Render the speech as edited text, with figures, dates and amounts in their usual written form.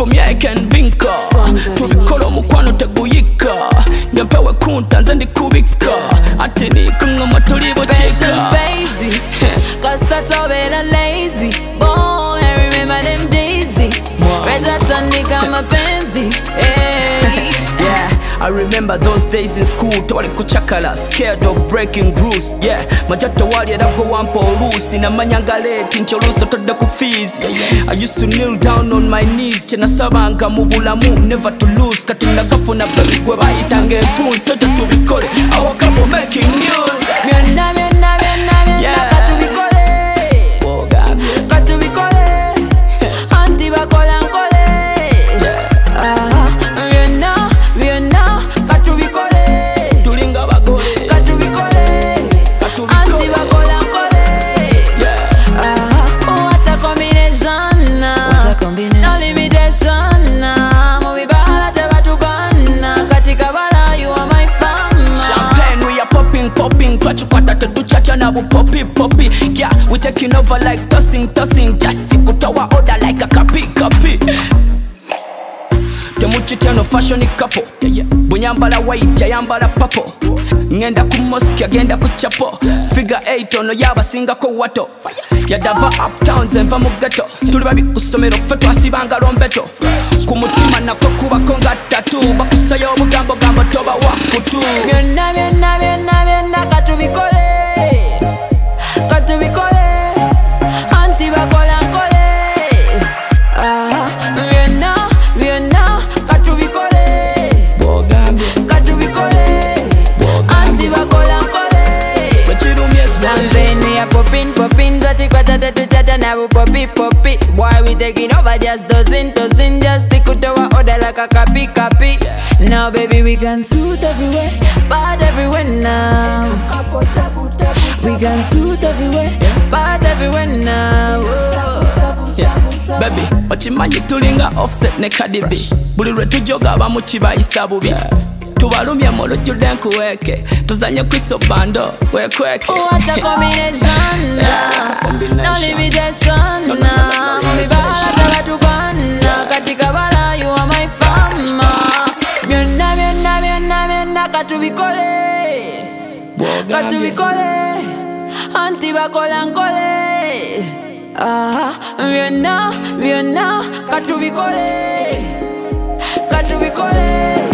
from here I can vinka tubikora mukwano teguyika nyampewe kunta nze ndikubika ati nikungoma tulibocheka baby cause that's all better lazy boy I remember them daisy Reja tanika mapenzi yeah I remember those days in school tawali kuchakala scared of breaking rules yeah majato wali adago wampo olusi na manyangaleti ncholuso todda ku fees I used to kneel down on my knees chena sabanga mu bulamu never to lose kati nagafuna baby gwe bayitange enfunsi toto tubikole our couple making news byonna katubikole katubikole anti bakola nkole byonna katubikole tulinga bagole katubikole anti bakola nkole what a combination no limitation mubibala tebatukana katika bala you are my fam champagne we are popping twachukwata tetuchacha na bupopi yeah we taking over like tossing just kutawa order like a copy temuchitiano fashion couple bunyambala white yayambala purple ngenda ku mosque agenda ku chapo figure 8 ono yabasinga ko wato yadava uptown zenva mu ghetto tuli babi kusomero fe twasibanga lombeto ku mutima nako kubako nga tattoo bakusayo obugambo gambo toba wakutu byonna katubikole anti bakola nkole byonna katubikole anti bakola nkole champagne we are popping twatikwata tetuchata nabo poppy boy we taking over just dozen just tikutowa order like a copy now baby we can suit everywhere bad everywhere now we can suit everywhere bad everywhere now baby ochimanyi tulinga Offset ne Cardi B buli lwe tujoga abamu kibayisa bubi tubalumye molojjudde nkuweeke tuzanye kwiso bando wekweke what a combination no limitation mubibala tebatukana katika bala you are my fam byonna katubikole anti bakola nkole byonna katubikole